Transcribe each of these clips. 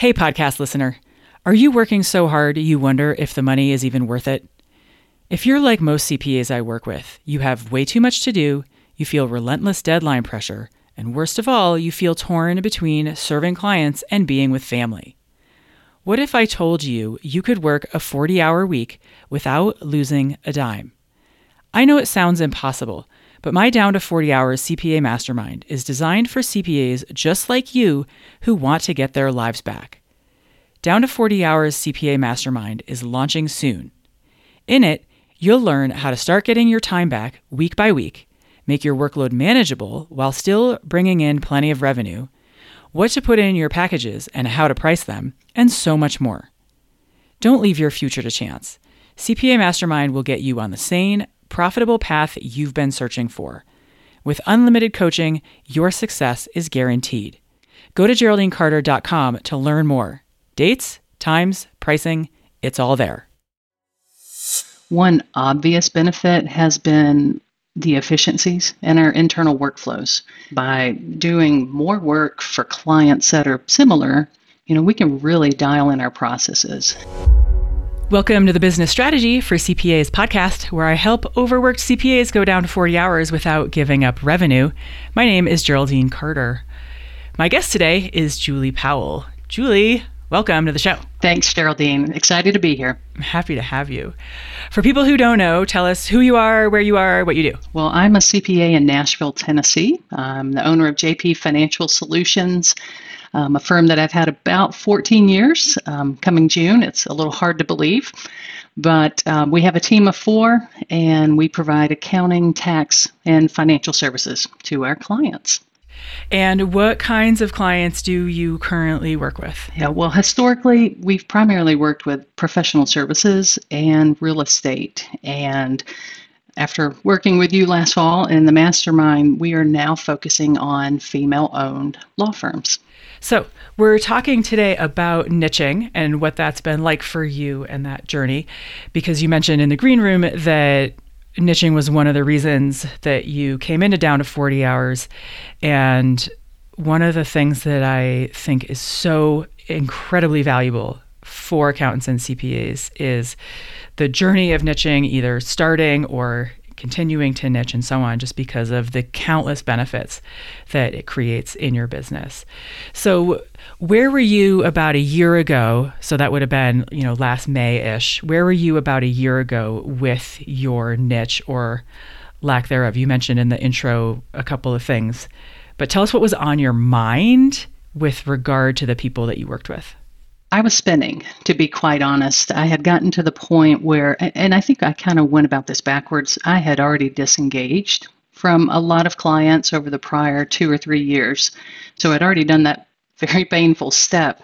Hey, podcast listener. Are you working so hard you wonder if the money is even worth it? If you're like most CPAs I work with, you have way too much to do, you feel relentless deadline pressure, and worst of all, you feel torn between serving clients and being with family. What if I told you you could work a 40-hour week without losing a dime? I know it sounds impossible, but my Down to 40 Hours CPA Mastermind is designed for CPAs just like you who want to get their lives back. Down to 40 Hours CPA Mastermind is launching soon. In it, you'll learn how to start getting your time back week by week, make your workload manageable while still bringing in plenty of revenue, what to put in your packages and how to price them, and so much more. Don't leave your future to chance. CPA Mastermind will get you on the sane, profitable path you've been searching for. With unlimited coaching, your success is guaranteed. Go to GeraldineCarter.com to learn more. Dates, times, pricing, it's all there. One obvious benefit has been the efficiencies in our internal workflows. By doing more work for clients that are similar, we can really dial in our processes. Welcome to the Business Strategy for CPAs podcast, where I help overworked CPAs go down to 40 hours without giving up revenue. My name is Geraldine Carter. My guest today is Julie Powell. Julie, welcome to the show. Thanks, Geraldine. Excited to be here. I'm happy to have you. For people who don't know, tell us who you are, what you do. Well, I'm a CPA in Nashville, Tennessee. I'm the owner of JP Financial Solutions, a firm that I've had about 14 years. Coming June, it's a little hard to believe, but we have a team of 4, and we provide accounting, tax, and financial services to our clients. And what kinds of clients do you currently work with? Yeah, well, historically, we've primarily worked with professional services and real estate. And after working with you last fall in the mastermind, we are now focusing on female-owned law firms. So we're talking today about niching and what that's been like for you and that journey, because you mentioned in the green room that niching was one of the reasons that you came into Down to 40 Hours. And one of the things that I think is so incredibly valuable for accountants and CPAs is the journey of niching, either starting or continuing to niche and so on, just because of the countless benefits that it creates in your business. So where were you about a year ago? So that would have been, last May-ish. Where were you about a year ago with your niche or lack thereof? You mentioned in the intro a couple of things, but tell us what was on your mind with regard to the people that you worked with. I was spinning, to be quite honest. I had gotten to the point where, and I think I kind of went about this backwards, I had already disengaged from a lot of clients over the prior 2 or 3 years. So I'd already done that very painful step.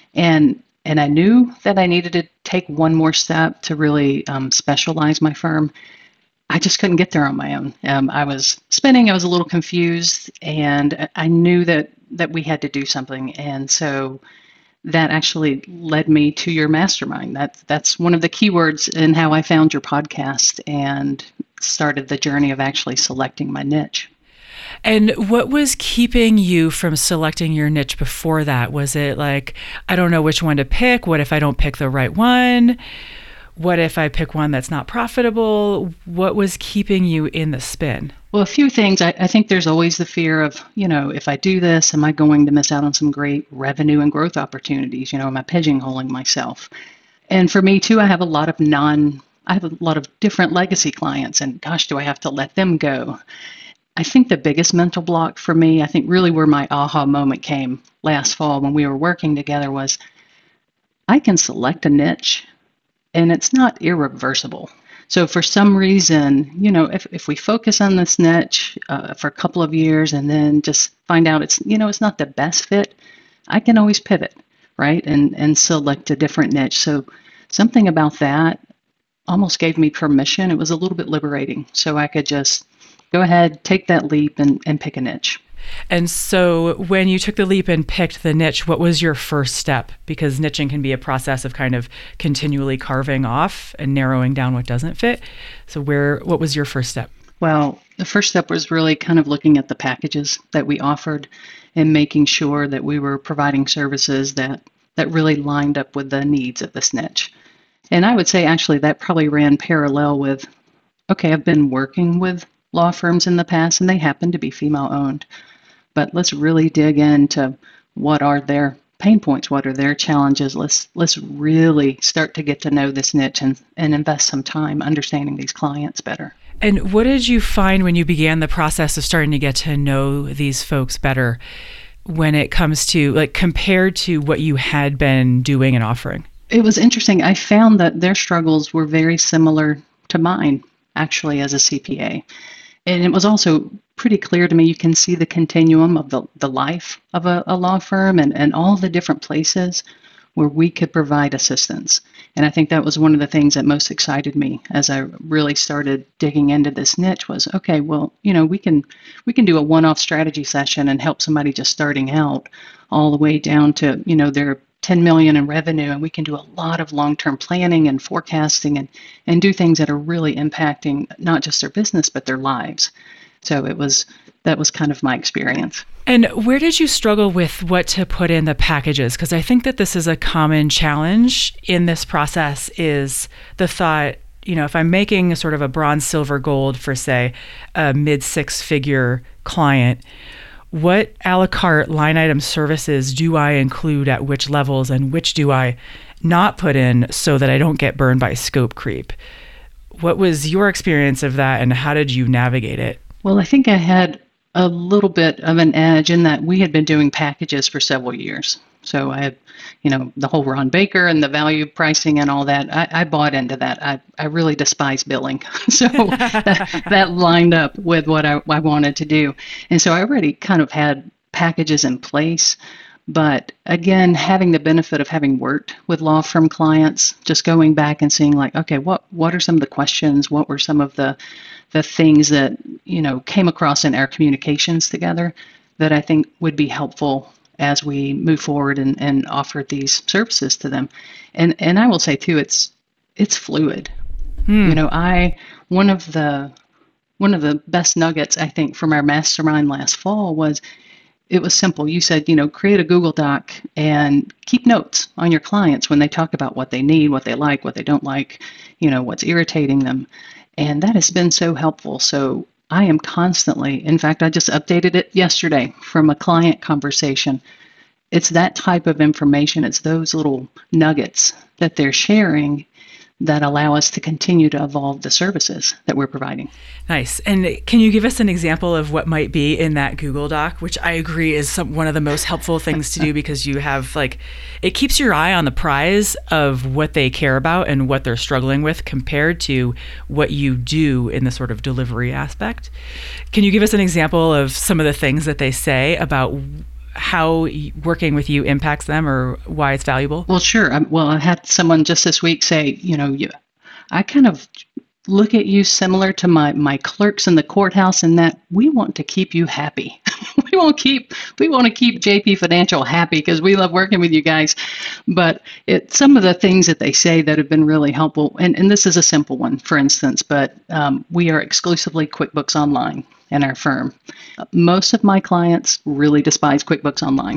And I knew that I needed to take one more step to really specialize my firm. I just couldn't get there on my own. I was spinning, I was a little confused, and I knew that we had to do something. And so that actually led me to your mastermind. That's one of the keywords in how I found your podcast and started the journey of actually selecting my niche. And what was keeping you from selecting your niche before that? Was it like, I don't know which one to pick? What if I don't pick the right one? What if I pick one that's not profitable? What was keeping you in the spin? Well, a few things. I think there's always the fear of, if I do this, am I going to miss out on some great revenue and growth opportunities? Am I pigeonholing myself? And for me too, I have a lot of different legacy clients, and gosh, do I have to let them go? I think the biggest mental block for me, I think really where my aha moment came last fall when we were working together was, I can select a niche and it's not irreversible. So for some reason, if we focus on this niche for a couple of years and then just find out it's not the best fit, I can always pivot, right? And select a different niche. So something about that almost gave me permission. It was a little bit liberating. So I could just go ahead, take that leap and pick a niche. And so when you took the leap and picked the niche, what was your first step? Because niching can be a process of kind of continually carving off and narrowing down what doesn't fit. So what was your first step? Well, the first step was really kind of looking at the packages that we offered and making sure that we were providing services that that really lined up with the needs of this niche. And I would say actually that probably ran parallel with, okay, I've been working with law firms in the past and they happen to be female owned, but let's really dig into what are their pain points, what are their challenges. Let's really start to get to know this niche and invest some time understanding these clients better. And what did you find when you began the process of starting to get to know these folks better when it comes to, like, compared to what you had been doing and offering? It was interesting. I found that their struggles were very similar to mine, actually, as a CPA. And it was also pretty clear to me, you can see the continuum of the life of a law firm and all the different places where we could provide assistance. And I think that was one of the things that most excited me as I really started digging into this niche was, okay, well, we can do a one-off strategy session and help somebody just starting out all the way down to, their 10 million in revenue, and we can do a lot of long-term planning and forecasting and do things that are really impacting not just their business but their lives. So that was kind of my experience. And where did you struggle with what to put in the packages? Because I think that this is a common challenge in this process is the thought, if I'm making a sort of a bronze, silver, gold for, say, a mid six-figure client, what a la carte line item services do I include at which levels and which do I not put in so that I don't get burned by scope creep? What was your experience of that and how did you navigate it? Well, I think I had a little bit of an edge in that we had been doing packages for several years. So I had, the whole Ron Baker and the value pricing and all that. I bought into that. I really despise billing. So that lined up with what I wanted to do. And so I already kind of had packages in place. But again, having the benefit of having worked with law firm clients, just going back and seeing like, okay, what are some of the questions? What were some of the things that, came across in our communications together that I think would be helpful as we move forward and offer these services to them. And I will say too, it's fluid. One of the best nuggets I think from our mastermind last fall was it was simple. You said, create a Google Doc and keep notes on your clients when they talk about what they need, what they like, what they don't like, what's irritating them. And that has been so helpful. So I am constantly, in fact, I just updated it yesterday from a client conversation. It's that type of information. It's those little nuggets that they're sharing that allow us to continue to evolve the services that we're providing. Nice. And can you give us an example of what might be in that Google Doc, which I agree is one of the most helpful things to do because you have it keeps your eye on the prize of what they care about and what they're struggling with compared to what you do in the sort of delivery aspect. Can you give us an example of some of the things that they say about how working with you impacts them or why it's valuable? Well, sure. I had someone just this week say, I kind of look at you similar to my clerks in the courthouse in that we want to keep you happy. we want to keep JP Financial happy because we love working with you guys. But some of the things that they say that have been really helpful, and this is a simple one, for instance, but we are exclusively QuickBooks Online in our firm. Most of my clients really despise QuickBooks Online.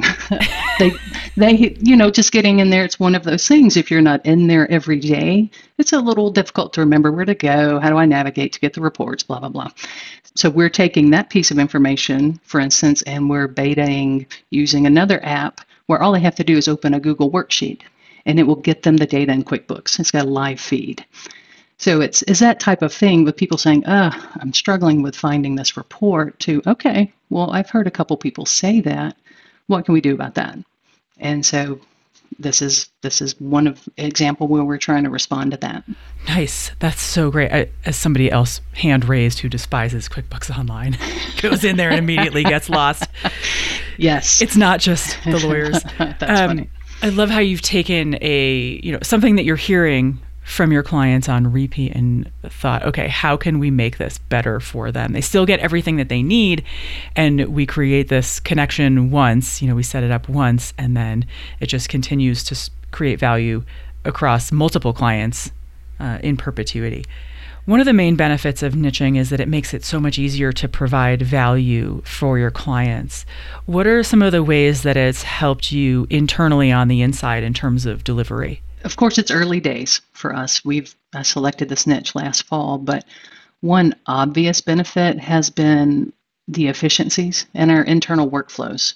they just getting in there, it's one of those things. If you're not in there every day, it's a little difficult to remember where to go. How do I navigate to get the reports, blah, blah, blah. So we're taking that piece of information, for instance, and we're betaing using another app where all they have to do is open a Google worksheet and it will get them the data in QuickBooks. It's got a live feed. So it's that type of thing with people saying, I'm struggling with finding this report to, okay, well, I've heard a couple people say that. What can we do about that? And so this is one of example where we're trying to respond to that. Nice. That's so great. As somebody else hand raised who despises QuickBooks Online, goes in there and immediately gets lost. Yes. It's not just the lawyers. That's funny. I love how you've taken something that you're hearing from your clients on repeat and thought, okay, how can we make this better for them? They still get everything that they need, and we create this connection once, we set it up once, and then it just continues to create value across multiple clients in perpetuity. One of the main benefits of niching is that it makes it so much easier to provide value for your clients. What are some of the ways that it's helped you internally on the inside in terms of delivery? Of course, it's early days for us. I selected this niche last fall, but one obvious benefit has been the efficiencies in our internal workflows.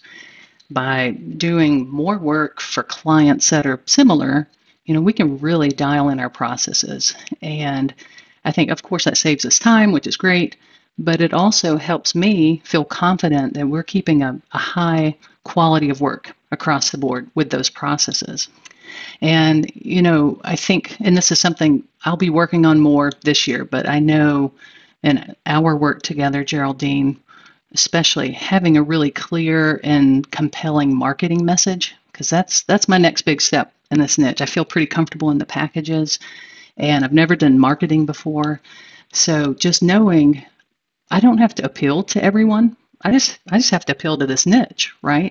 By doing more work for clients that are similar, we can really dial in our processes. And I think, of course, that saves us time, which is great, but it also helps me feel confident that we're keeping a high quality of work across the board with those processes. And, I think, and this is something I'll be working on more this year, but I know in our work together, Geraldine, especially having a really clear and compelling marketing message, because that's my next big step in this niche. I feel pretty comfortable in the packages, and I've never done marketing before. So just knowing I don't have to appeal to everyone. I just have to appeal to this niche, right?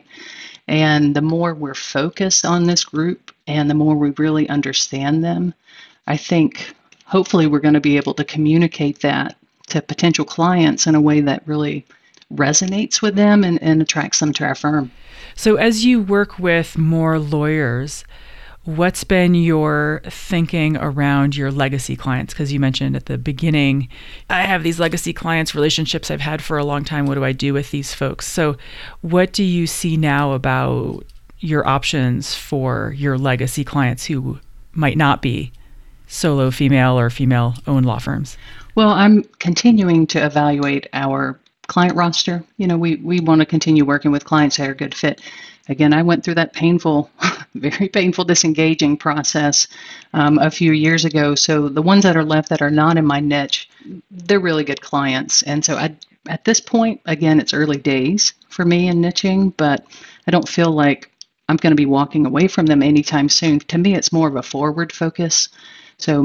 And the more we're focused on this group and the more we really understand them, I think hopefully we're going to be able to communicate that to potential clients in a way that really resonates with them and attracts them to our firm. So as you work with more lawyers, what's been your thinking around your legacy clients? Because you mentioned at the beginning, I have these legacy clients, relationships I've had for a long time. What do I do with these folks? So what do you see now about your options for your legacy clients who might not be solo female or female-owned law firms? Well, I'm continuing to evaluate our client roster. We want to continue working with clients that are a good fit. Again, I went through that painful, very painful disengaging process a few years ago. So the ones that are left that are not in my niche, they're really good clients. And so at this point, again, it's early days for me in niching, but I don't feel like I'm going to be walking away from them anytime soon. To me, it's more of a forward focus. So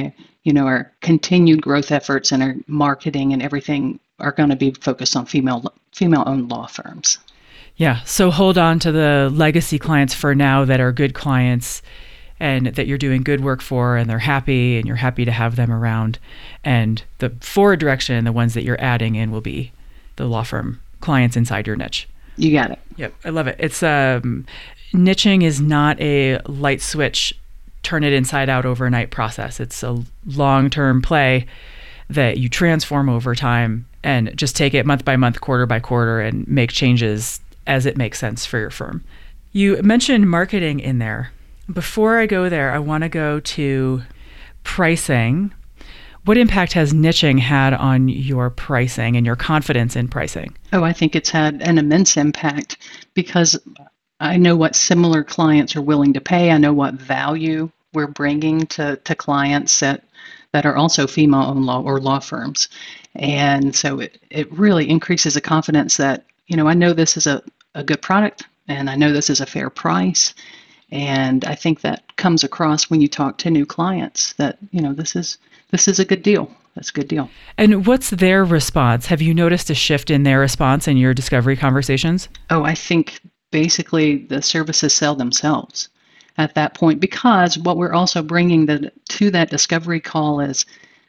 our continued growth efforts and our marketing and everything are going to be focused on female-owned law firms. Yeah. So hold on to the legacy clients for now that are good clients and that you're doing good work for and they're happy and you're happy to have them around. And the forward direction, the ones that you're adding in will be the law firm clients inside your niche. You got it. Yep. I love it. It's niching is not a light switch, turn it inside out overnight process. It's a long-term play that you transform over time and just take it month by month, quarter by quarter, and make changes as it makes sense for your firm. You mentioned marketing in there. Before I go there, I want to go to pricing. What impact has niching had on your pricing and your confidence in pricing? Oh, I think it's had an immense impact because I know what similar clients are willing to pay. I know what value we're bringing to clients that are also female-owned law firms. And so it really increases the confidence that, I know this is a good product and I know this is a fair price. And I think that comes across when you talk to new clients that, this is a good deal. That's a good deal. And what's their response? Have you noticed a shift in their response in your discovery conversations? Oh, I think basically the services sell themselves at that point, because what we're also bringing to that discovery call is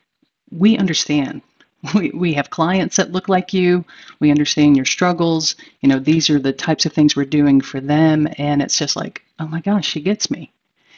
we understand. We have clients that look like you. We understand your struggles. These are the types of things we're doing for them. And it's just like, oh my gosh, she gets me.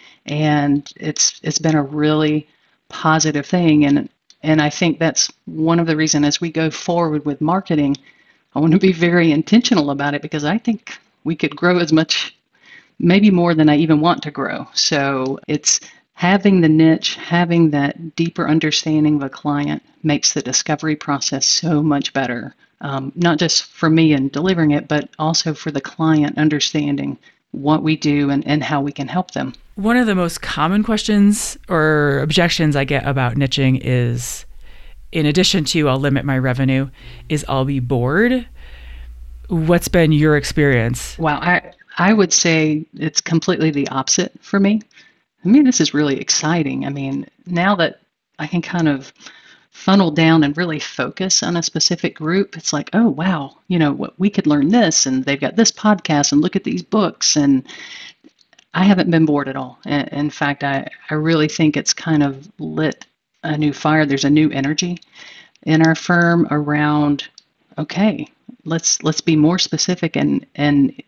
And it's been a really positive thing. And I think that's one of the reasons as we go forward with marketing, I want to be very intentional about it because I think we could grow as much, maybe more than I even want to grow. So it's having the niche, having that deeper understanding of a client makes the discovery process so much better. Not just for me in delivering it, but also for the client understanding what we do and how we can help them. One of the most common questions or objections I get about niching is, in addition to I'll limit my revenue, is I'll be bored. What's been your experience? Wow, I would say it's completely the opposite for me. This is really exciting. Now that I can kind of funnel down and really focus on a specific group, it's like, oh, wow, we could learn this, and they've got this podcast, and look at these books. And I haven't been bored at all. In fact, I really think it's kind of lit a new fire. There's a new energy in our firm around, okay, let's be more specific and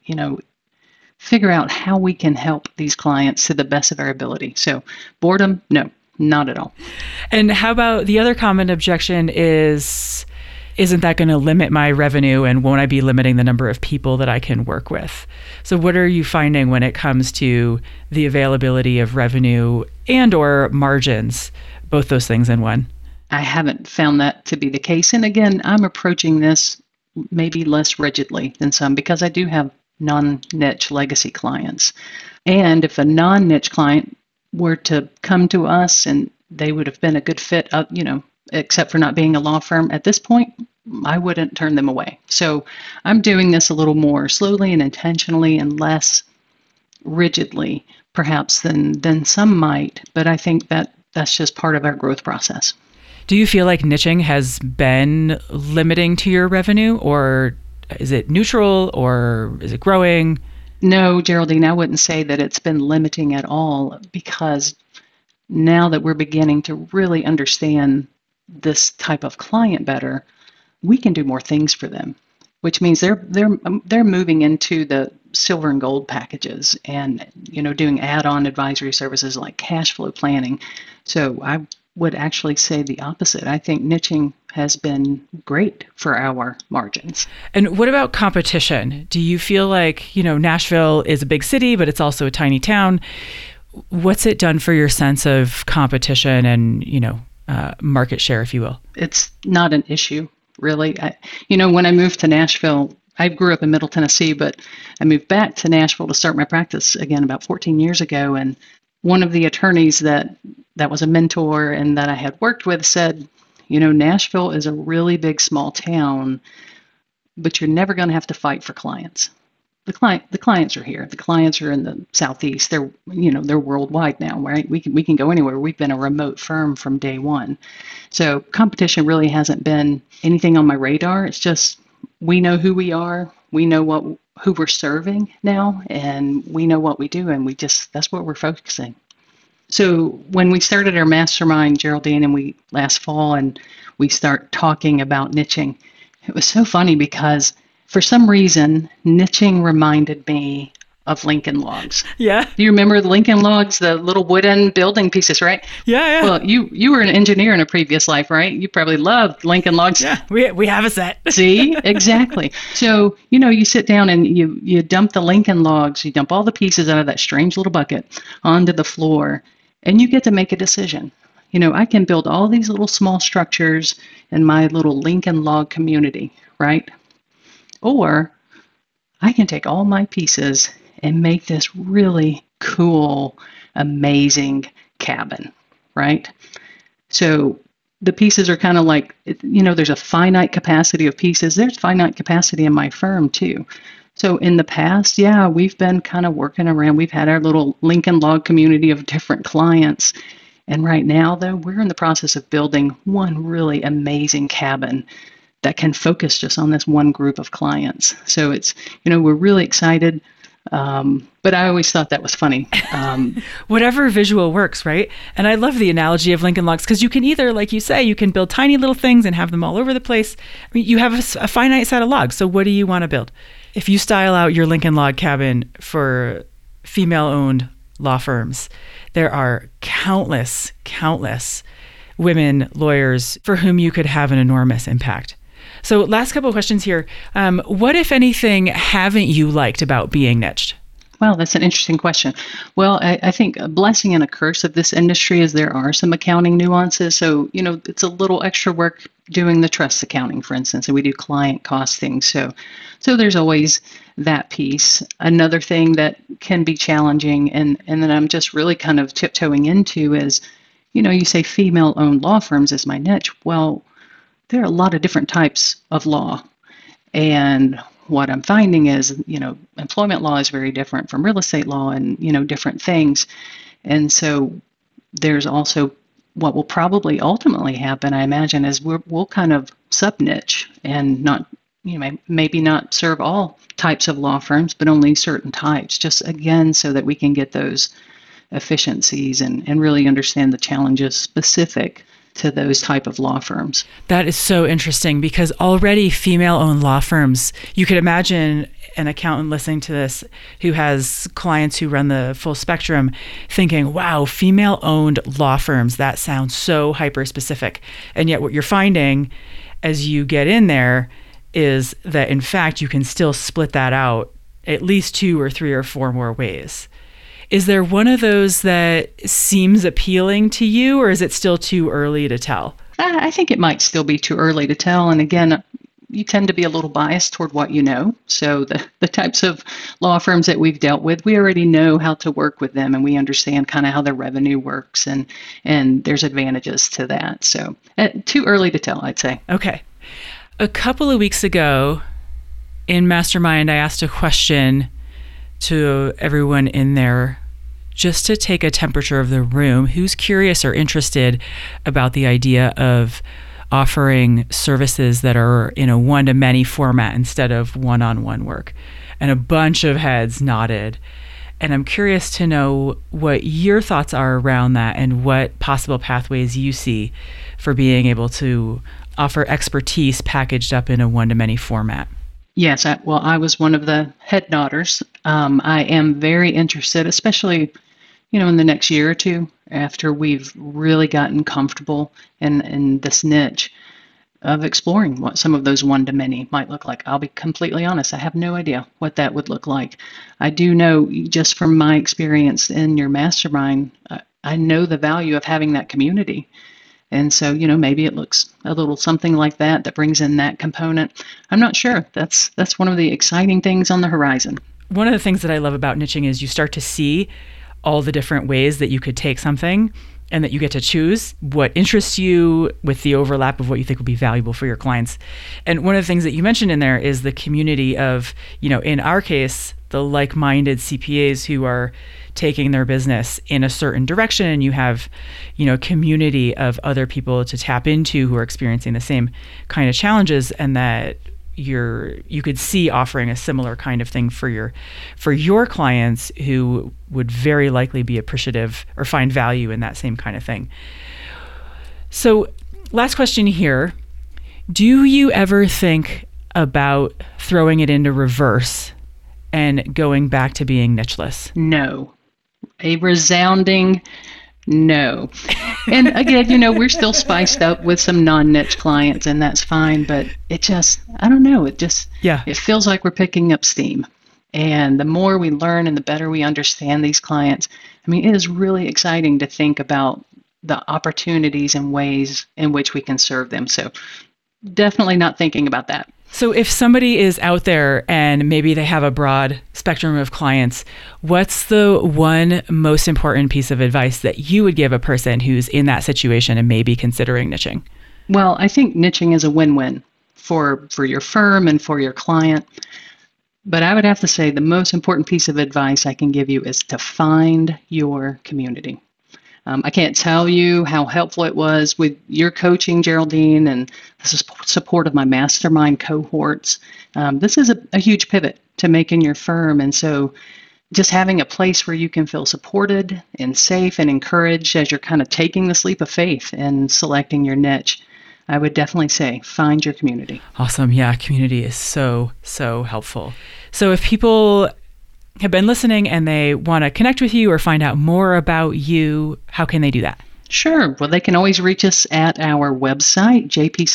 figure out how we can help these clients to the best of our ability. So boredom, no, not at all. And how about the other common objection is, isn't that going to limit my revenue, and won't I be limiting the number of people that I can work with? So what are you finding when it comes to the availability of revenue and or margins, both those things in one? I haven't found that to be the case. And again, I'm approaching this maybe less rigidly than some because I do have non-niche legacy clients. And if a non-niche client were to come to us and they would have been a good fit, except for not being a law firm at this point, I wouldn't turn them away. So I'm doing this a little more slowly and intentionally and less rigidly, perhaps, than some might. But I think that's just part of our growth process. Do you feel like niching has been limiting to your revenue, or is it neutral, or is it growing? No, Geraldine, I wouldn't say that it's been limiting at all, because now that we're beginning to really understand this type of client better, we can do more things for them, which means they're moving into the silver and gold packages and doing add-on advisory services like cash flow planning. So I would actually say the opposite. I think niching has been great for our margins. And what about competition? Do you feel like, Nashville is a big city, but it's also a tiny town? What's it done for your sense of competition and, market share, if you will? It's not an issue, really. When I moved to Nashville, I grew up in Middle Tennessee, but I moved back to Nashville to start my practice again about 14 years ago. And one of the attorneys that was a mentor and that I had worked with said, Nashville is a really big, small town, but you're never going to have to fight for clients. The clients are here. The clients are in the Southeast. They're worldwide now, right? We can go anywhere. We've been a remote firm from day one. So competition really hasn't been anything on my radar. It's just we know who we are. We know who we're serving now, and we know what we do, and that's what we're focusing. So when we started our mastermind, Geraldine, and last fall, and we start talking about niching, it was so funny because for some reason, niching reminded me of Lincoln Logs. Yeah. Do you remember the Lincoln Logs, the little wooden building pieces, right? Yeah. Well, you were an engineer in a previous life, right? You probably loved Lincoln Logs. Yeah, we have a set. See, exactly. So, you sit down and you dump the Lincoln Logs, you dump all the pieces out of that strange little bucket onto the floor, and you get to make a decision. I can build all these little small structures in my little Lincoln Log community, right? Or I can take all my pieces and make this really cool, amazing cabin, right? So the pieces are kind of like, there's a finite capacity of pieces. There's finite capacity in my firm too. So in the past, we've been kind of working around. We've had our little Lincoln Log community of different clients. And right now, though, we're in the process of building one really amazing cabin that can focus just on this one group of clients. So it's, we're really excited. But I always thought that was funny. Whatever visual works, right? And I love the analogy of Lincoln Logs because you can either, like you say, you can build tiny little things and have them all over the place. I mean, you have a finite set of logs. So what do you want to build? If you style out your Lincoln Log cabin for female-owned law firms, there are countless women lawyers for whom you could have an enormous impact. So last couple of questions here. What, if anything, haven't you liked about being niched? Well, that's an interesting question. Well, I think a blessing and a curse of this industry is there are some accounting nuances. So, it's a little extra work doing the trust accounting, for instance, and we do client costing. So there's always that piece. Another thing that can be challenging and that I'm just really kind of tiptoeing into is, you say female-owned law firms is my niche. Well, there are a lot of different types of law. And what I'm finding is, employment law is very different from real estate law and, different things. And so there's also what will probably ultimately happen, I imagine, is we'll kind of sub-niche and not, maybe not serve all types of law firms, but only certain types, just again, so that we can get those efficiencies and really understand the challenges specific to those type of law firms. That is so interesting because already female-owned law firms, you could imagine an accountant listening to this who has clients who run the full spectrum thinking, wow, female-owned law firms, that sounds so hyper-specific. And yet what you're finding as you get in there is that, in fact, you can still split that out at least 2 or 3 or 4 more ways. Is there one of those that seems appealing to you, or is it still too early to tell? I think it might still be too early to tell. And again, you tend to be a little biased toward what you know. So the types of law firms that we've dealt with, we already know how to work with them, and we understand kind of how their revenue works, and there's advantages to that. So too early to tell, I'd say. Okay. A couple of weeks ago in Mastermind, I asked a question to everyone in there just to take a temperature of the room. Who's curious or interested about the idea of offering services that are in a one-to-many format instead of one-on-one work? And a bunch of heads nodded. And I'm curious to know what your thoughts are around that and what possible pathways you see for being able to offer expertise packaged up in a one-to-many format. Yes, I was one of the head nodders. I am very interested, especially, in the next year or two, after we've really gotten comfortable in this niche, of exploring what some of those one-to-many might look like. I'll be completely honest, I have no idea what that would look like. I do know, just from my experience in your mastermind, I know the value of having that community. And so, maybe it looks a little something like that brings in that component. I'm not sure. That's one of the exciting things on the horizon. One of the things that I love about niching is you start to see all the different ways that you could take something, and that you get to choose what interests you with the overlap of what you think will be valuable for your clients. And one of the things that you mentioned in there is the community of, in our case, the like-minded CPAs who are taking their business in a certain direction, and you have, a community of other people to tap into who are experiencing the same kind of challenges, and that you could see offering a similar kind of thing for your clients who would very likely be appreciative or find value in that same kind of thing. So, last question here. Do you ever think about throwing it into reverse and going back to being nicheless? No. A resounding no. And again, we're still spiced up with some non-niche clients, and that's fine, but I don't know, it feels like we're picking up steam. And the more we learn and the better we understand these clients, it is really exciting to think about the opportunities and ways in which we can serve them. So definitely not thinking about that. So if somebody is out there and maybe they have a broad spectrum of clients, what's the one most important piece of advice that you would give a person who's in that situation and maybe considering niching? Well, I think niching is a win-win for your firm and for your client. But I would have to say the most important piece of advice I can give you is to find your community. I can't tell you how helpful it was with your coaching, Geraldine, and the support of my mastermind cohorts. This is a huge pivot to make in your firm. And so just having a place where you can feel supported and safe and encouraged as you're kind of taking this leap of faith and selecting your niche, I would definitely say find your community. Awesome. Yeah, community is so, so helpful. So if people have been listening and they want to connect with you or find out more about you, how can they do that? Sure. Well, they can always reach us at our website,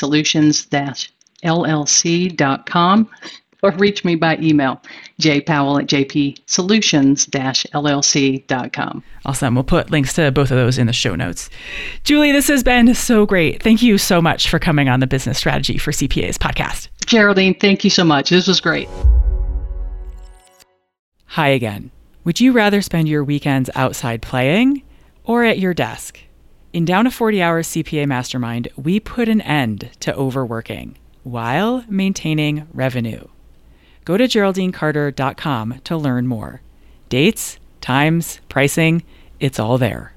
jpsolutions-llc.com, or reach me by email, jpowell@jpsolutions-llc.com. Awesome. We'll put links to both of those in the show notes. Julie, this has been so great. Thank you so much for coming on the Business Strategy for CPAs podcast. Geraldine, thank you so much. This was great. Hi again. Would you rather spend your weekends outside playing or at your desk? In Down to 40 Hours CPA Mastermind, we put an end to overworking while maintaining revenue. Go to GeraldineCarter.com to learn more. Dates, times, pricing, it's all there.